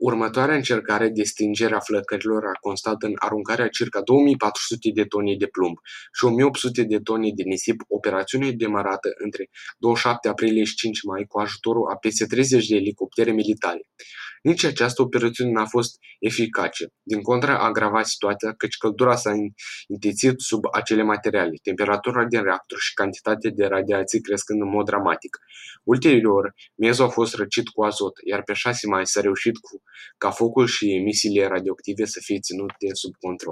Următoarea încercare de stingere a flăcărilor a constat în aruncarea circa 2400 de tone de plumb și 1800 de tone de nisip, operațiune demarată între 27 aprilie și 5 mai cu ajutorul a peste 30 de elicoptere militare. Nici această operațiune n-a fost eficace. Din contră, a agravat situația, căci căldura s-a întețit sub acele materiale, temperatura din reactor și cantitatea de radiații crescând în mod dramatic. Ulterior, mezul a fost răcit cu azot, iar pe 6 mai s-a reușit ca focul și emisiile radioactive să fie ținute sub control.